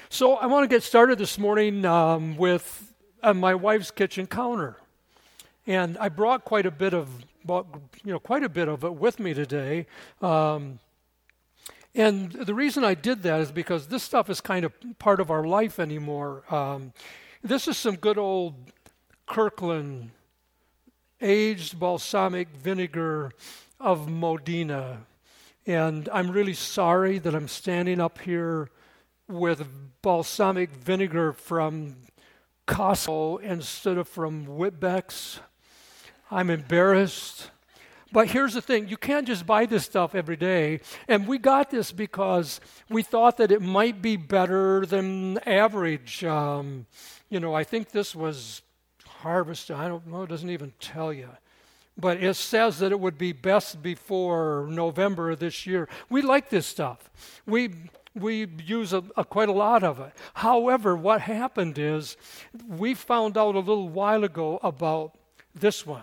So I want to get started this morning with my wife's kitchen counter, and I brought quite a bit of it with me today. And the reason I did that is because this stuff is kind of part of our life anymore. This is some good old Kirkland aged balsamic vinegar of Modena, and I'm really sorry that I'm standing up here with balsamic vinegar from Costco instead of from Whitbeck's. I'm embarrassed. But here's the thing, you can't just buy this stuff every day. And we got this because we thought that it might be better than average. I think this was harvested. I don't know, it doesn't even tell you. But it says that it would be best before November of this year. We like this stuff. We use quite a lot of it. However, what happened is we found out a little while ago about this one.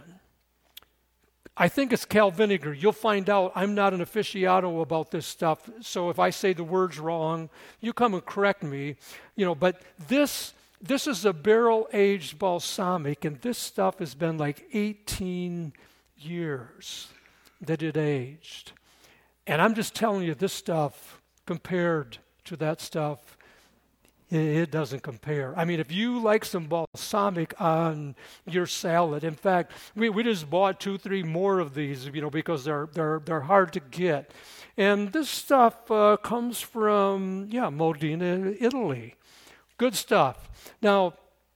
I think it's Cal vinegar. You'll find out I'm not an aficionado about this stuff, so if I say the words wrong, you come and correct me. But this is a barrel-aged balsamic, and this stuff has been like 18 years that it aged. And I'm just telling you, this stuff, compared to that stuff, it doesn't compare. I mean, if you like some balsamic on your salad, in fact, we just bought 2-3 more of these, because they're hard to get. And this stuff comes from Modena, Italy. Good stuff. Now,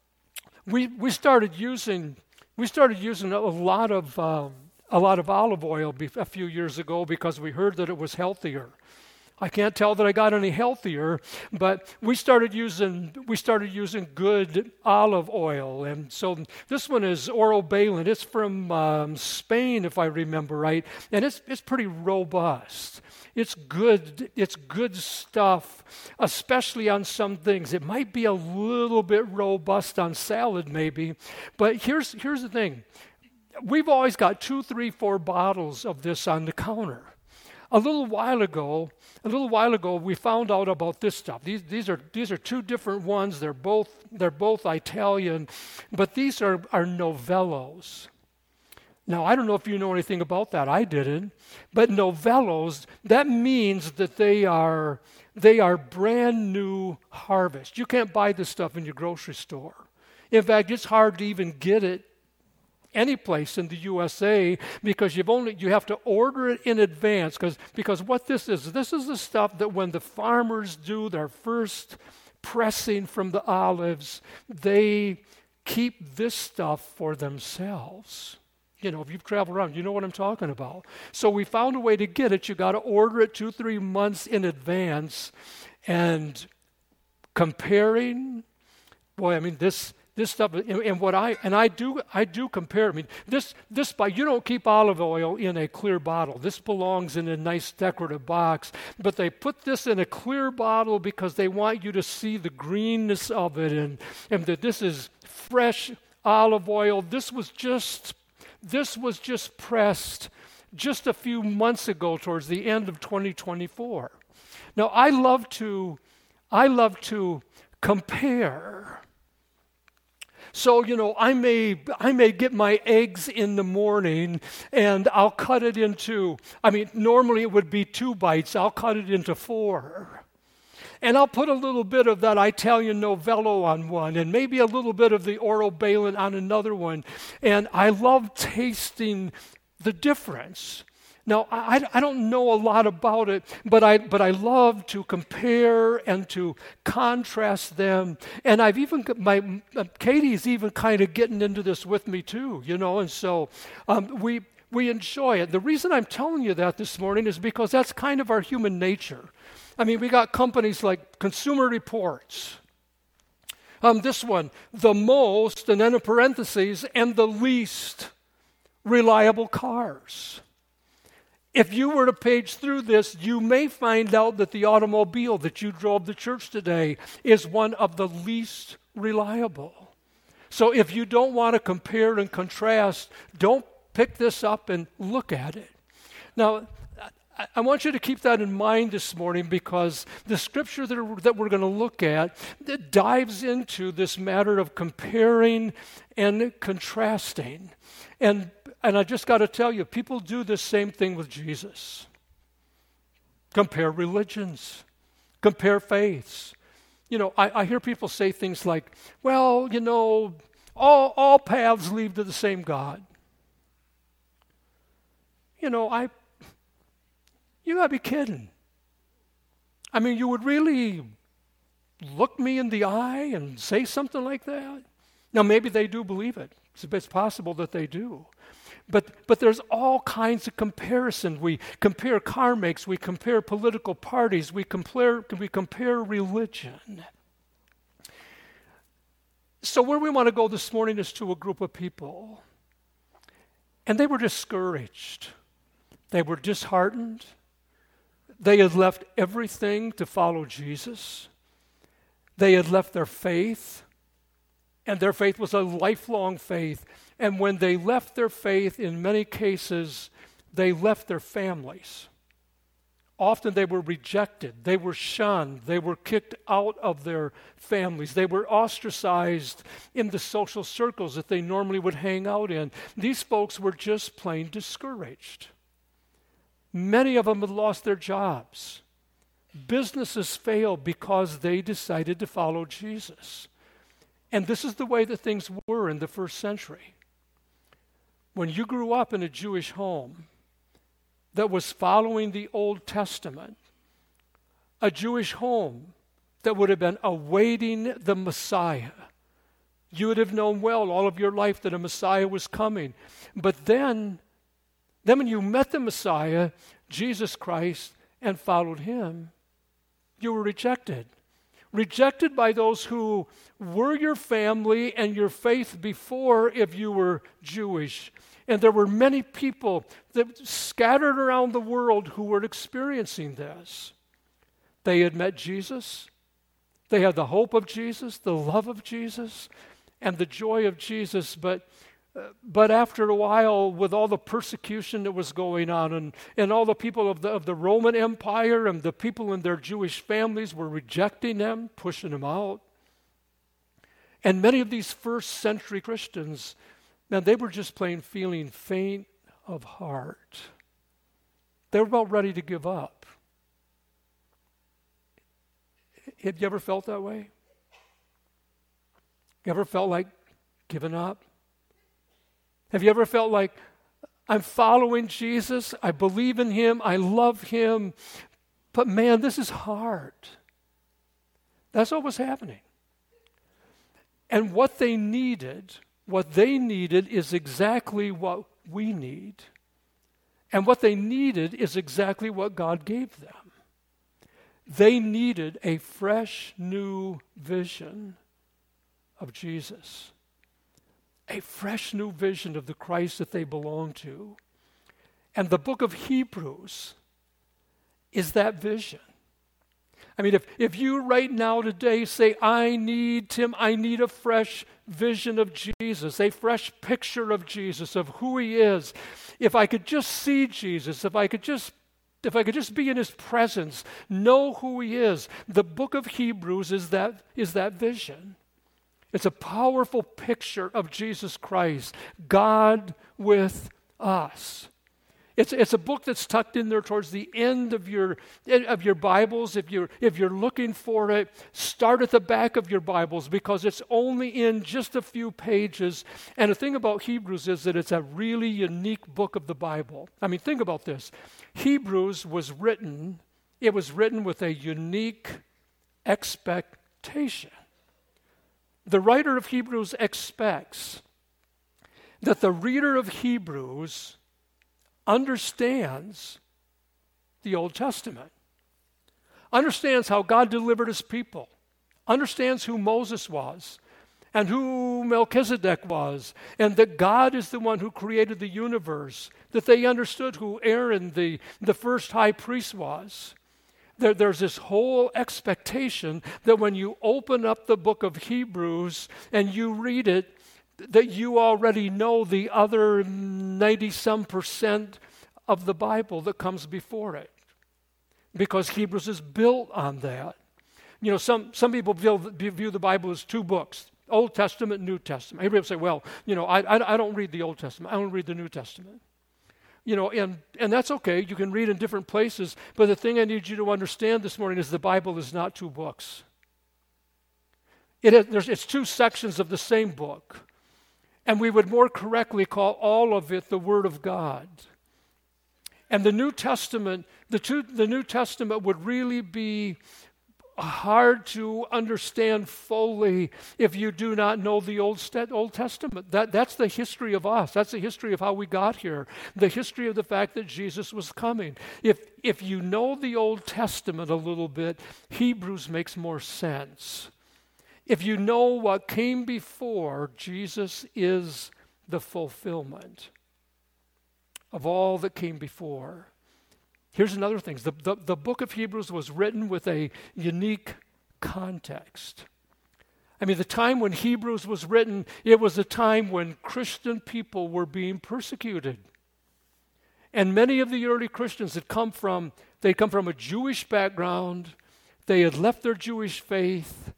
we started using a lot of olive oil a few years ago because we heard that it was healthier. I can't tell that I got any healthier, but we started using good olive oil, and so this one is Oro Balin. It's from Spain, if I remember right, and it's pretty robust. It's good stuff, especially on some things. It might be a little bit robust on salad, maybe, but here's the thing: we've always got 2, 3, 4 bottles of this on the counter. A little while ago, we found out about this stuff. These are 2 different ones. They're both Italian, but these are Novellos. Now, I don't know if you know anything about that. I didn't. But Novellos, that means that they are brand new harvest. You can't buy this stuff in your grocery store. In fact, it's hard to even get it any place in the USA because you have to order it in advance because what this is the stuff that when the farmers do their first pressing from the olives, they keep this stuff for themselves. If you've traveled around, you know what I'm talking about. So we found a way to get it. You got to order it 2-3 months in advance, and comparing, boy, I mean this stuff, and I do compare. I mean, this you don't keep olive oil in a clear bottle. This belongs in a nice decorative box, but they put this in a clear bottle because they want you to see the greenness of it, and that this is fresh olive oil. This was just pressed just a few months ago, towards the end of 2024. Now, I love to compare. So, I may get my eggs in the morning and I'll cut it into, normally it would be 2 bites. I'll cut it into 4. And I'll put a little bit of that Italian Novello on one and maybe a little bit of the Oro Balin on another one. And I love tasting the difference. Now, I don't know a lot about it, but I love to compare and to contrast them. And I've even Katie's even kind of getting into this with me too, and so we enjoy it. The reason I'm telling you that this morning is because that's kind of our human nature. We got companies like Consumer Reports. This one, the most, and then in parentheses, and the least reliable cars. If you were to page through this, you may find out that the automobile that you drove to church today is one of the least reliable. So if you don't want to compare and contrast, don't pick this up and look at it. Now, I want you to keep that in mind this morning, because the scripture that we're going to look at, it dives into this matter of comparing and contrasting. And I just got to tell you, people do the same thing with Jesus. Compare religions, compare faiths. I hear people say things like, well, all paths lead to the same God. You got to be kidding. I mean, you would really look me in the eye and say something like that? Now, maybe they do believe it. It's possible that they do. But there's all kinds of comparison. We compare car makes, we compare political parties, we compare religion. So where we want to go this morning is to a group of people. And they were discouraged. They were disheartened. They had left everything to follow Jesus. They had left their faith, and their faith was a lifelong faith. And when they left their faith, in many cases, they left their families. Often they were rejected. They were shunned. They were kicked out of their families. They were ostracized in the social circles that they normally would hang out in. These folks were just plain discouraged. Many of them had lost their jobs. Businesses failed because they decided to follow Jesus. And this is the way that things were in the first century. When you grew up in a Jewish home that was following the Old Testament, a Jewish home that would have been awaiting the Messiah, you would have known well all of your life that a Messiah was coming. But then when you met the Messiah, Jesus Christ, and followed him, you were rejected. Rejected by those who were your family and your faith before, if you were Jewish. And there were many people that scattered around the world who were experiencing this. They had met Jesus. They had the hope of Jesus, the love of Jesus, and the joy of Jesus. But after a while, with all the persecution that was going on, and all the people of the Roman Empire and the people in their Jewish families were rejecting them, pushing them out. And many of these first century Christians, man, they were just plain feeling faint of heart. They were about ready to give up. Have you ever felt that way? You ever felt like giving up? Have you ever felt like, I'm following Jesus, I believe in him, I love him, but man, this is hard. That's what was happening. And what they needed is exactly what we need. And what they needed is exactly what God gave them. They needed a fresh, new vision of Jesus. A fresh new vision of the Christ that they belong to. And the book of Hebrews is that vision. I mean, if you right now today say, I need a fresh vision of Jesus, a fresh picture of Jesus, of who he is. If I could just see Jesus, if I could just be in his presence, know who he is, the book of Hebrews is that vision. It's a powerful picture of Jesus Christ, God with us. It's a book that's tucked in there towards the end of your Bibles. If you're looking for it, start at the back of your Bibles, because it's only in just a few pages. And the thing about Hebrews is that it's a really unique book of the Bible. I mean, think about this. Hebrews was written with a unique expectation. The writer of Hebrews expects that the reader of Hebrews understands the Old Testament, understands how God delivered his people, understands who Moses was and who Melchizedek was, and that God is the one who created the universe, that they understood who Aaron, the first high priest, was. There's this whole expectation that when you open up the book of Hebrews and you read it, that you already know the other 90-some% of the Bible that comes before it, because Hebrews is built on that. You know, some people view the Bible as two books, Old Testament, New Testament. Everybody will say, well, you know, I don't read the Old Testament. I don't read the New Testament. You know, and that's okay. You can read in different places. But the thing I need you to understand this morning is the Bible is not two books. It's two sections of the same book. And we would more correctly call all of it the Word of God. And the New Testament, the New Testament would really be hard to understand fully if you do not know the Old Testament. That's the history of us. That's the history of how we got here. The history of the fact that Jesus was coming. If you know the Old Testament a little bit, Hebrews makes more sense. If you know what came before, Jesus is the fulfillment of all that came before. Here's another thing. The book of Hebrews was written with a unique context. I mean, the time when Hebrews was written, it was a time when Christian people were being persecuted. And many of the early Christians had come from a Jewish background. They had left their Jewish faith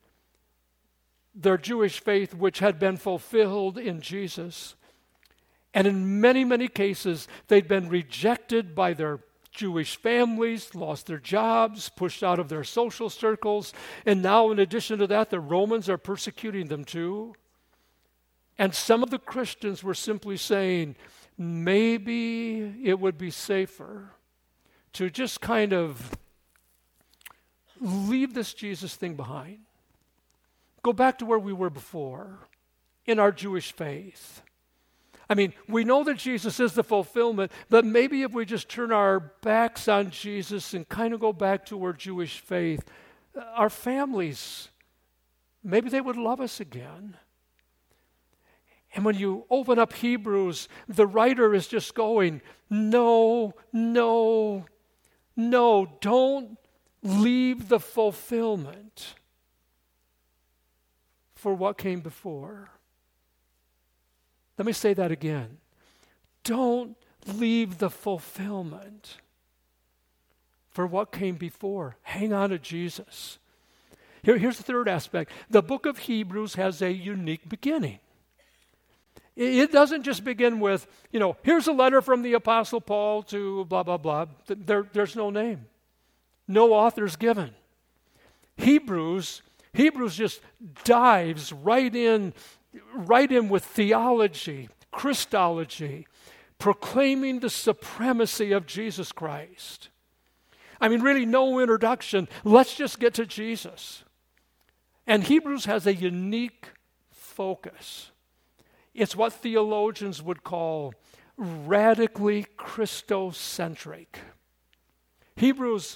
which had been fulfilled in Jesus. And in many, many cases, they'd been rejected by their Jewish families, lost their jobs, pushed out of their social circles, and now in addition to that, the Romans are persecuting them too. And some of the Christians were simply saying, maybe it would be safer to just kind of leave this Jesus thing behind. Go back to where we were before in our Jewish faith. I mean, we know that Jesus is the fulfillment, but maybe if we just turn our backs on Jesus and kind of go back to our Jewish faith, our families, maybe they would love us again. And when you open up Hebrews, the writer is just going, no, don't leave the fulfillment for what came before. Let me say that again. Don't leave the fulfillment for what came before. Hang on to Jesus. Here's the third aspect. The book of Hebrews has a unique beginning. It doesn't just begin with, here's a letter from the Apostle Paul to blah, blah, blah. There's no name. No author's given. Hebrews just dives right in with theology, Christology, proclaiming the supremacy of Jesus Christ. I mean, really no introduction. Let's just get to Jesus. And Hebrews has a unique focus. It's what theologians would call radically Christocentric. Hebrews,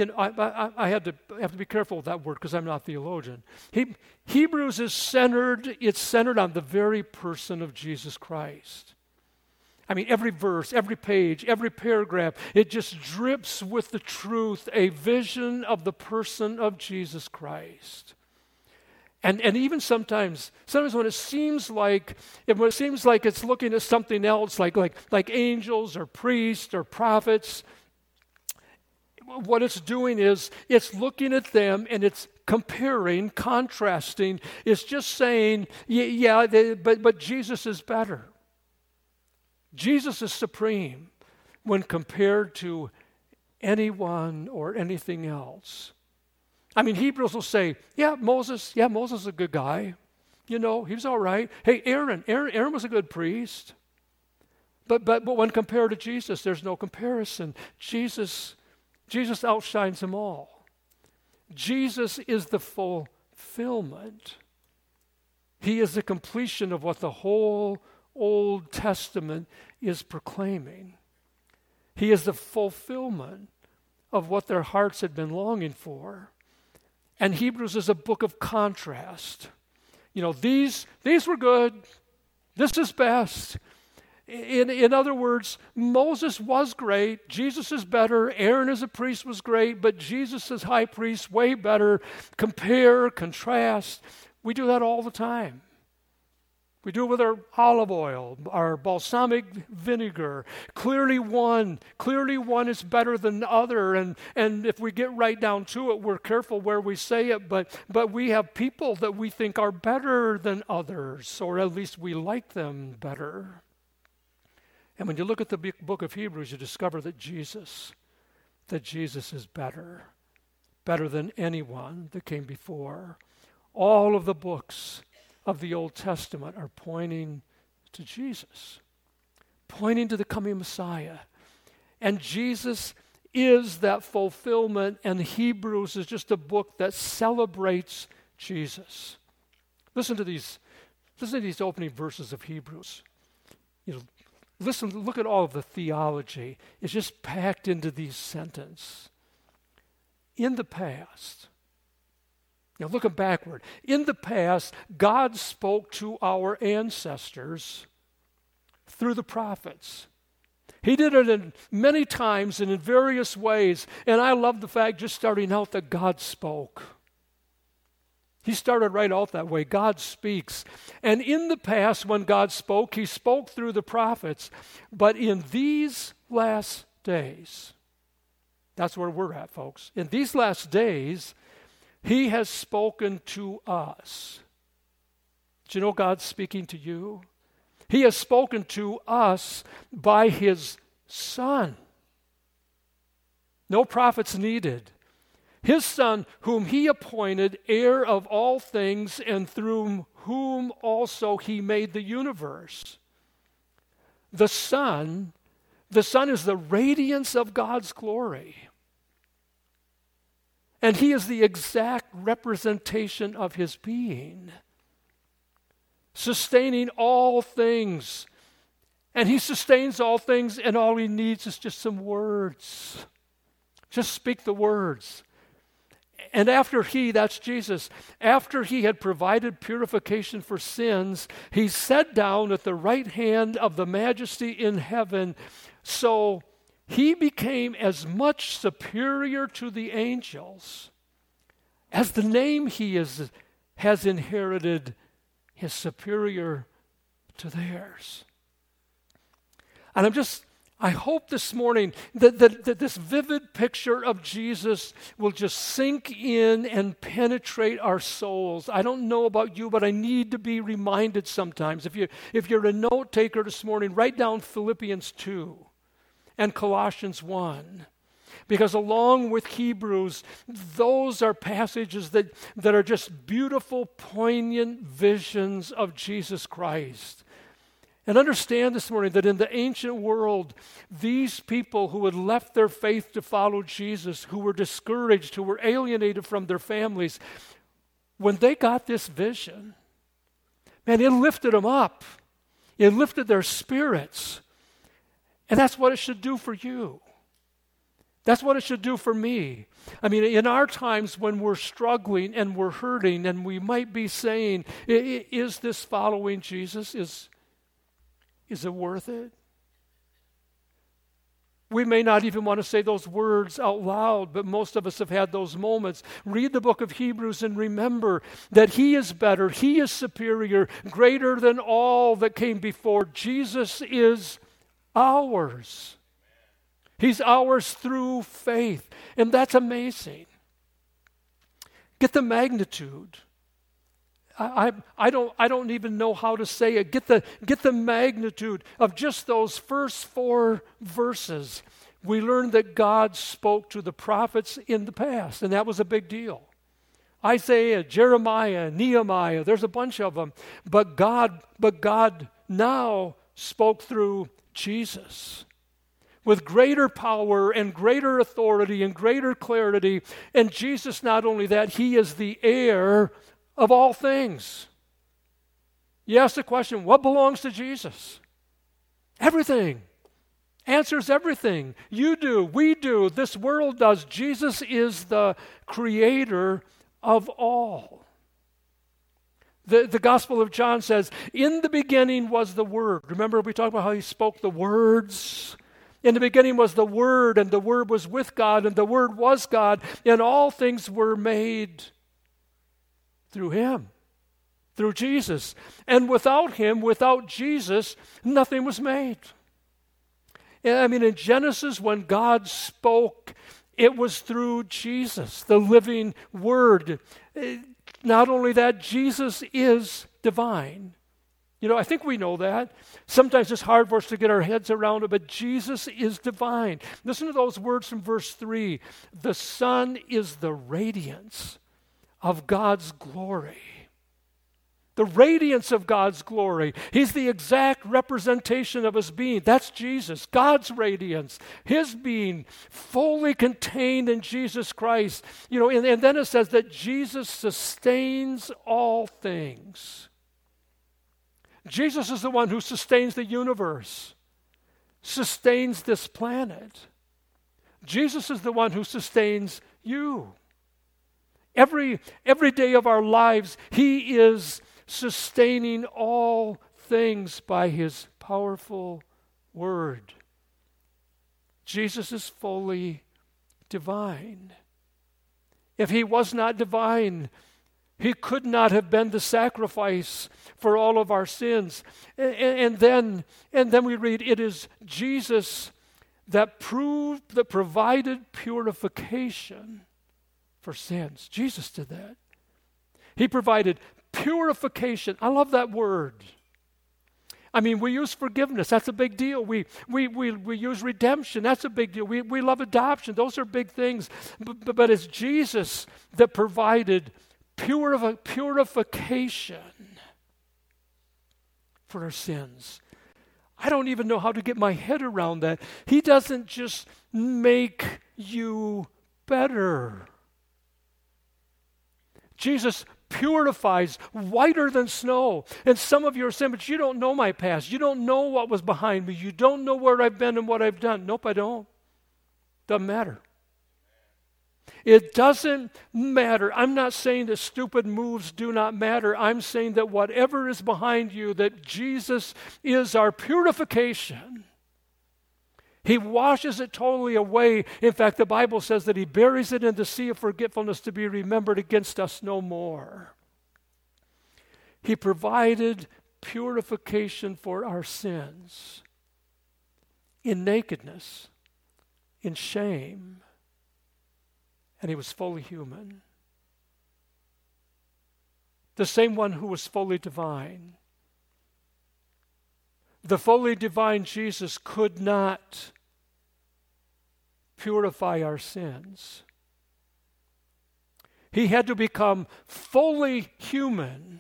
I have to be careful with that word because I'm not a theologian. Hebrews is centered on the very person of Jesus Christ. I mean, every verse, every page, every paragraph, it just drips with the truth, a vision of the person of Jesus Christ. And even sometimes when it seems like it's looking at something else, like angels or priests or prophets, what it's doing is it's looking at them and it's comparing, contrasting. It's just saying, but Jesus is better. Jesus is supreme when compared to anyone or anything else. I mean, Hebrews will say, Moses is a good guy. He was all right. Hey, Aaron was a good priest. But when compared to Jesus, there's no comparison. Jesus outshines them all. Jesus is the fulfillment. He is the completion of what the whole Old Testament is proclaiming. He is the fulfillment of what their hearts had been longing for. And Hebrews is a book of contrast. These were good. This is best. In other words, Moses was great. Jesus is better. Aaron as a priest was great, but Jesus as high priest, way better. Compare, contrast. We do that all the time. We do it with our olive oil, our balsamic vinegar. Clearly one is better than the other. And if we get right down to it, we're careful where we say it, but we have people that we think are better than others, or at least we like them better. And when you look at the book of Hebrews, you discover that Jesus is better than anyone that came before. All of the books of the Old Testament are pointing to Jesus, pointing to the coming Messiah. And Jesus is that fulfillment, and Hebrews is just a book that celebrates Jesus. Listen to these opening verses of Hebrews. Look at all of the theology. It's just packed into these sentences. In the past, looking backward, in the past, God spoke to our ancestors through the prophets. He did it in many times and in various ways. And I love the fact, just starting out, that God spoke. He started right out that way. God speaks. And in the past, when God spoke, he spoke through the prophets. But in these last days, that's where we're at, folks. In these last days, he has spoken to us. Do you know God's speaking to you? He has spoken to us by his Son. No prophets needed. His Son, whom he appointed heir of all things, and through whom also he made the universe. The Son is the radiance of God's glory. And he is the exact representation of his being, sustaining all things. And he sustains all things, and all he needs is just some words. Just speak the words. And that's Jesus, after he had provided purification for sins, he sat down at the right hand of the Majesty in heaven. So he became as much superior to the angels as the name he has inherited is superior to theirs. And I hope this morning that this vivid picture of Jesus will just sink in and penetrate our souls. I don't know about you, but I need to be reminded sometimes. If you're a note taker this morning, write down Philippians 2 and Colossians 1. Because along with Hebrews, those are passages that are just beautiful, poignant visions of Jesus Christ. And understand this morning that in the ancient world, these people who had left their faith to follow Jesus, who were discouraged, who were alienated from their families, when they got this vision, man, it lifted them up. It lifted their spirits. And that's what it should do for you. That's what it should do for me. I mean, in our times when we're struggling and we're hurting, and we might be saying, is this following Jesus? Is it worth it? We may not even want to say those words out loud, but most of us have had those moments. Read the book of Hebrews and remember that he is better, he is superior, greater than all that came before. Jesus is ours. He's ours through faith, and that's amazing. Get the magnitude. I don't even know how to say it. Get the magnitude of just those first 4 verses. We learned that God spoke to the prophets in the past, and that was a big deal. Isaiah, Jeremiah, Nehemiah, there's a bunch of them. But God now spoke through Jesus with greater power and greater authority and greater clarity. And Jesus, not only that, he is the heir of all things. You ask the question, what belongs to Jesus? Everything. Answers everything. You do, we do, this world does. Jesus is the creator of all. The Gospel of John says, in the beginning was the Word. Remember we talked about how he spoke the words? In the beginning was the Word, and the Word was with God, and the Word was God, and all things were made through him. through Jesus. And without him, without Jesus, nothing was made. I mean, in Genesis, when God spoke, it was through Jesus, the living Word. Not only that, Jesus is divine. You know, I think we know that. Sometimes it's hard for us to get our heads around it, but Jesus is divine. Listen to those words from verse 3. The Son is the radiance of God's glory. The radiance of God's glory. He's the exact representation of his being. That's Jesus, God's radiance, his being fully contained in Jesus Christ. You know, and then it says that Jesus sustains all things. Jesus is the one who sustains the universe, sustains this planet. Jesus is the one who sustains you. Every day of our lives, he is sustaining all things by his powerful word. Jesus is fully divine. If he was not divine, he could not have been the sacrifice for all of our sins. And then we read, it is Jesus that provided purification for sins. Jesus did that. He provided purification. I love that word. I mean, we use forgiveness. That's a big deal. We use redemption. That's a big deal. We love adoption. Those are big things. But it's Jesus that provided purification for our sins. I don't even know how to get my head around that. He doesn't just make you better. Jesus purifies whiter than snow. And some of you are saying, but you don't know my past. You don't know what was behind me. You don't know where I've been and what I've done. Nope, I don't. Doesn't matter. It doesn't matter. I'm not saying that stupid moves do not matter. I'm saying that whatever is behind you, that Jesus is our purification. He washes it totally away. In fact, the Bible says that he buries it in the sea of forgetfulness to be remembered against us no more. He provided purification for our sins in nakedness, in shame, and he was fully human. The same one who was fully divine. The fully divine Jesus could not purify our sins. He had to become fully human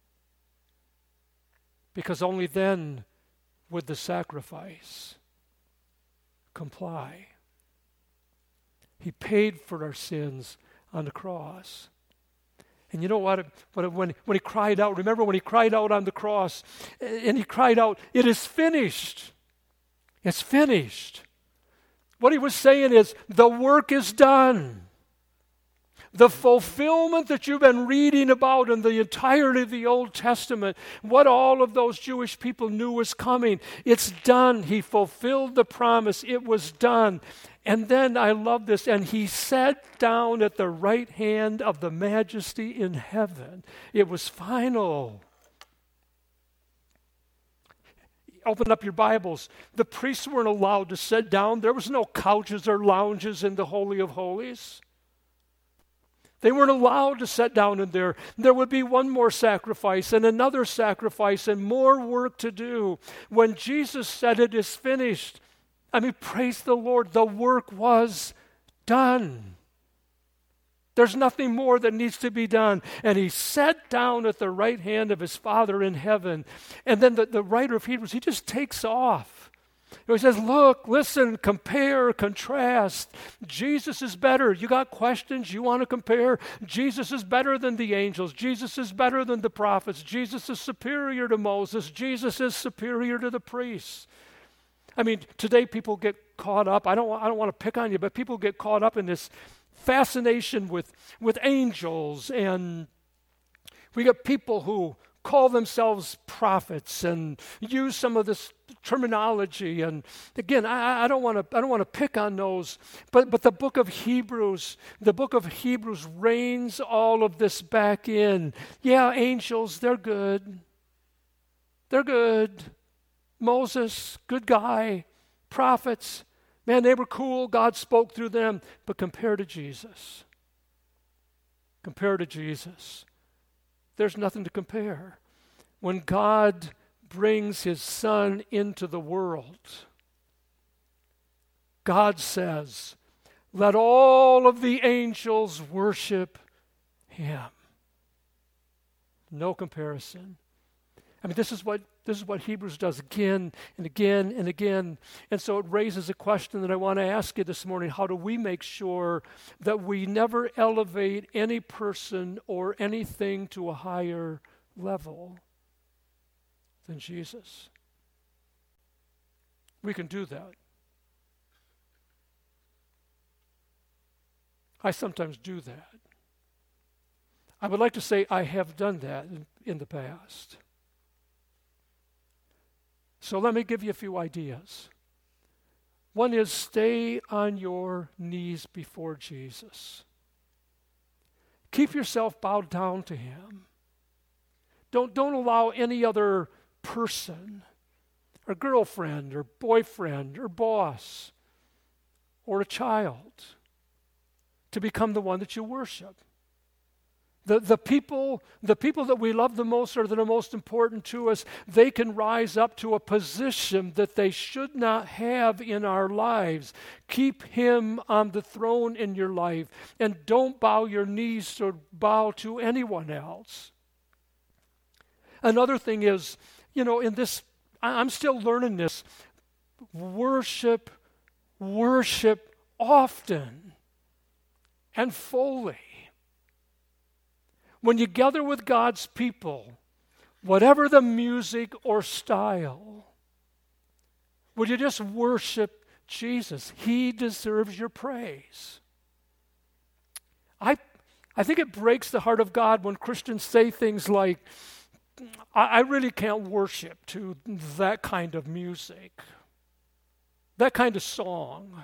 because only then would the sacrifice comply. He paid for our sins on the cross. And you know what? When he cried out, remember when he cried out on the cross, and he cried out, "It is finished." It's finished. What he was saying is, the work is done. The fulfillment that you've been reading about in the entirety of the Old Testament, what all of those Jewish people knew was coming, it's done. He fulfilled the promise. It was done. And then, I love this, and he sat down at the right hand of the Majesty in heaven. It was final. Open up your Bibles. The priests weren't allowed to sit down. There was no couches or lounges in the Holy of Holies. They weren't allowed to sit down in there. There would be one more sacrifice and another sacrifice and more work to do. When Jesus said it is finished, I mean, praise the Lord, the work was done. There's nothing more that needs to be done. And he sat down at the right hand of his Father in heaven. And then the writer of Hebrews, he just takes off. He says, look, listen, compare, contrast. Jesus is better. You got questions you want to compare? Jesus is better than the angels. Jesus is better than the prophets. Jesus is superior to Moses. Jesus is superior to the priests. I mean, today people get caught up. I don't want to pick on you, but people get caught up in this fascination with angels. And we got people who call themselves prophets and use some of this terminology. And again, I don't want to pick on those, but the book of Hebrews reins all of this back in. Yeah, angels, they're good. They're good. Moses, good guy. Prophets, man, they were cool. God spoke through them. But compared to Jesus, there's nothing to compare. When God brings his Son into the world, God says, let all of the angels worship him. No comparison. I mean, this is what Hebrews does again and again and again. And so it raises a question that I want to ask you this morning. How do we make sure that we never elevate any person or anything to a higher level than Jesus? We can do that. I sometimes do that. I would like to say I have done that in the past. So let me give you a few ideas. One is stay on your knees before Jesus. Keep yourself bowed down to him. Don't allow any other person or girlfriend or boyfriend or boss or a child to become the one that you worship. The people that we love the most or that are most important to us, they can rise up to a position that they should not have in our lives. Keep him on the throne in your life, and don't bow your knees or bow to anyone else. Another thing is, in this, I'm still learning this, worship often and fully. When you gather with God's people, whatever the music or style, would you just worship Jesus? He deserves your praise. I think it breaks the heart of God when Christians say things like, I really can't worship to that kind of music, that kind of song.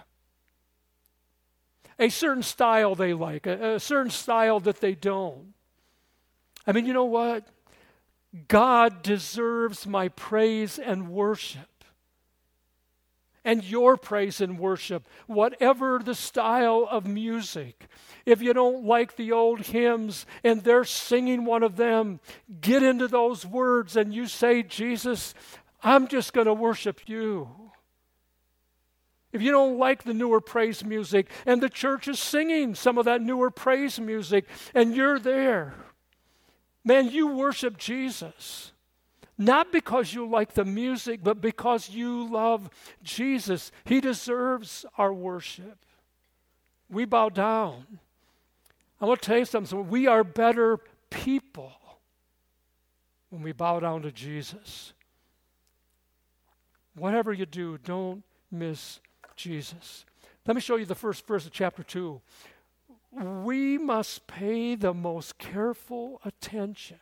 A certain style they like, a certain style that they don't. I mean, you know what? God deserves my praise and worship. And your praise and worship, whatever the style of music. If you don't like the old hymns and they're singing one of them, get into those words and you say, Jesus, I'm just going to worship you. If you don't like the newer praise music and the church is singing some of that newer praise music and you're there, man, you worship Jesus. Not because you like the music, but because you love Jesus. He deserves our worship. We bow down. I want to tell you something. We are better people when we bow down to Jesus. Whatever you do, don't miss Jesus. Let me show you the first verse of chapter 2. We must pay the most careful attention.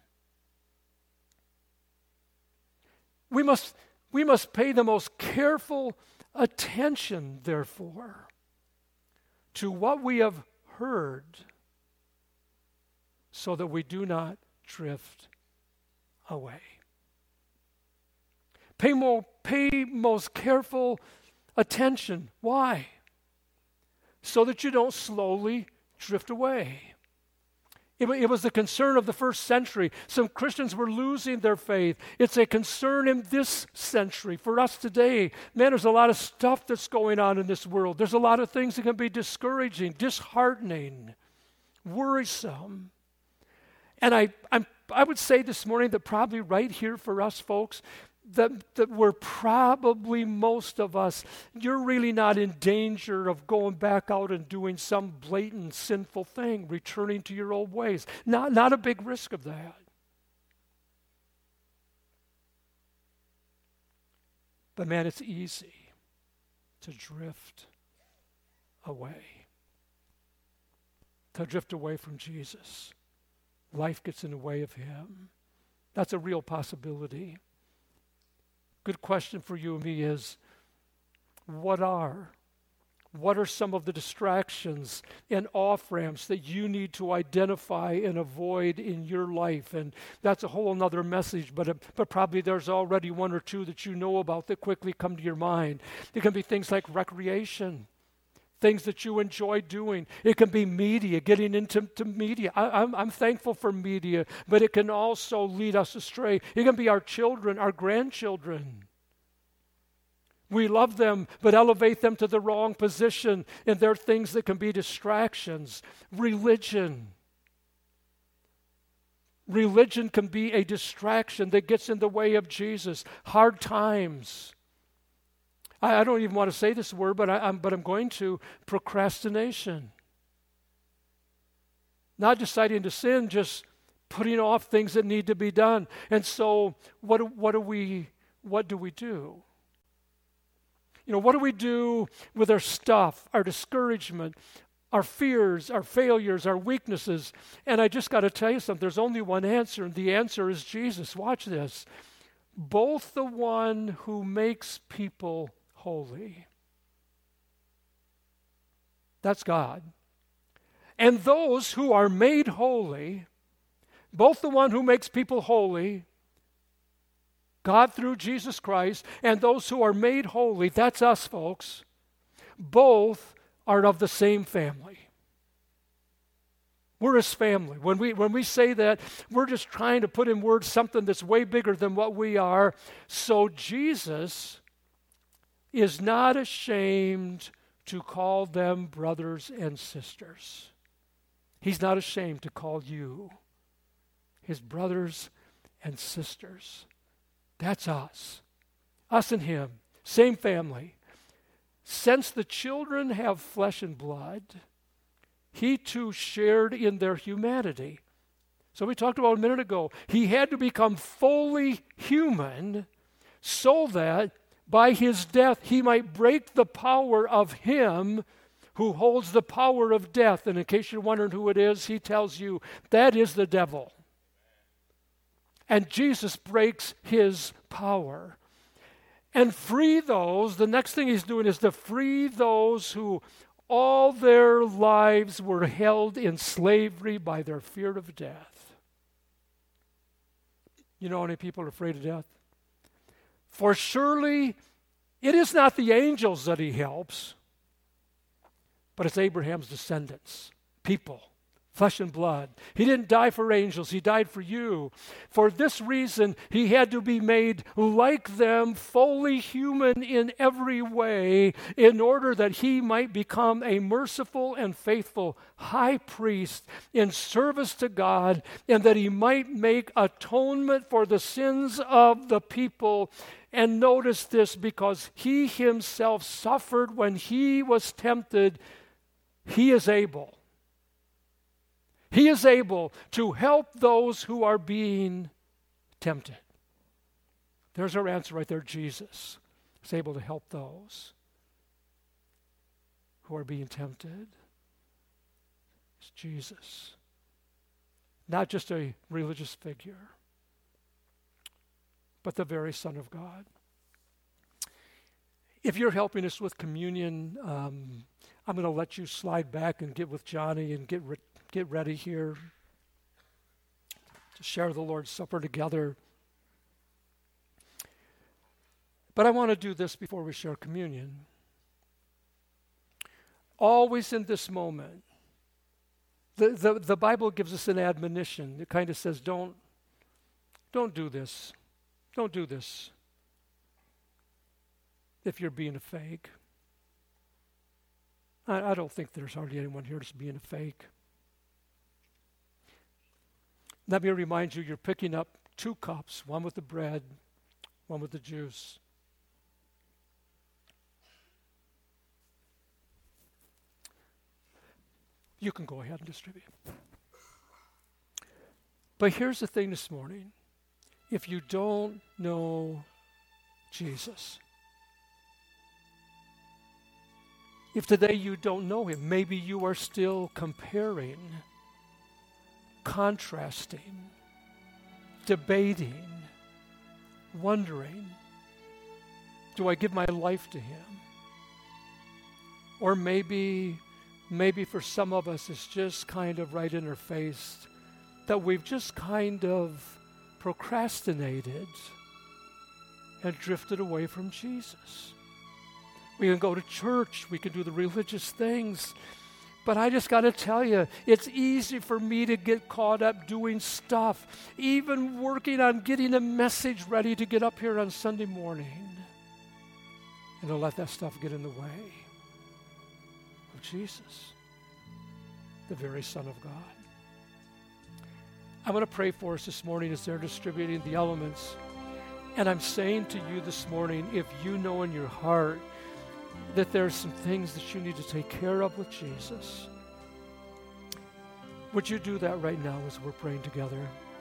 We must pay the most careful attention, therefore, to what we have heard, so that we do not drift away. Pay most careful attention. Why? So that you don't slowly drift away. It was the concern of the first century. Some Christians were losing their faith. It's a concern in this century. For us today, man, there's a lot of stuff that's going on in this world. There's a lot of things that can be discouraging, disheartening, worrisome. And I would say this morning that probably right here for us folks, that we're probably, most of us, you're really not in danger of going back out and doing some blatant sinful thing, returning to your old ways. Not a big risk of that. But man, it's easy to drift away. To drift away from Jesus. Life gets in the way of him. That's a real possibility. Good question for you and me is, what are some of the distractions and off-ramps that you need to identify and avoid in your life? And that's a whole nother message, but probably there's already one or two that you know about that quickly come to your mind. It can be things like recreation, things that you enjoy doing. It can be media, getting into media. I'm thankful for media, but it can also lead us astray. It can be our children, our grandchildren. We love them, but elevate them to the wrong position, and they're things that can be distractions. Religion can be a distraction that gets in the way of Jesus. Hard times. I don't even want to say this word, but I'm going to. Procrastination. Not deciding to sin, just putting off things that need to be done. And so, what do we do? What do we do with our stuff, our discouragement, our fears, our failures, our weaknesses? And I just got to tell you something. There's only one answer, and the answer is Jesus. Watch this. Both the one who makes people holy, that's God, and those who are made holy, both the one who makes people holy, God through Jesus Christ, and those who are made holy, that's us, folks, both are of the same family. We're His family. When we say that, we're just trying to put in words something that's way bigger than what we are. So Jesus is not ashamed to call them brothers and sisters. He's not ashamed to call you His brothers and sisters. That's us. Us and Him. Same family. Since the children have flesh and blood, He too shared in their humanity. So we talked about a minute ago. He had to become fully human so that by His death He might break the power of him who holds the power of death. And in case you're wondering who it is, He tells you that is the devil. And Jesus breaks his power and free those. The next thing He's doing is to free those who all their lives were held in slavery by their fear of death. You know how many people are afraid of death? For surely it is not the angels that He helps, but it's Abraham's descendants, people. Flesh and blood. He didn't die for angels. He died for you. For this reason, He had to be made like them, fully human in every way, in order that He might become a merciful and faithful high priest in service to God, and that He might make atonement for the sins of the people. And notice this, because He Himself suffered when He was tempted, He is able. He is able to help those who are being tempted. There's our answer right there. Jesus is able to help those who are being tempted. It's Jesus. Not just a religious figure, but the very Son of God. If you're helping us with communion, I'm going to let you slide back and get with Johnny and get ready here to share the Lord's Supper together. But I want to do this before we share communion. Always in this moment, the Bible gives us an admonition. It kind of says, don't do this. Don't do this if you're being a fake. I don't think there's hardly anyone here that's being a fake. Let me remind you, you're picking up 2 cups, one with the bread, one with the juice. You can go ahead and distribute. But here's the thing this morning. If you don't know Jesus, if today you don't know Him, maybe you are still comparing, contrasting, debating, wondering, do I give my life to Him? Or maybe for some of us it's just kind of right in our face that we've just kind of procrastinated and drifted away from Jesus. We can go to church, we can do the religious things, but I just got to tell you, it's easy for me to get caught up doing stuff, even working on getting a message ready to get up here on Sunday morning, and to let that stuff get in the way of Jesus, the very Son of God. I'm going to pray for us this morning as they're distributing the elements. And I'm saying to you this morning, if you know in your heart that there are some things that you need to take care of with Jesus, would you do that right now as we're praying together?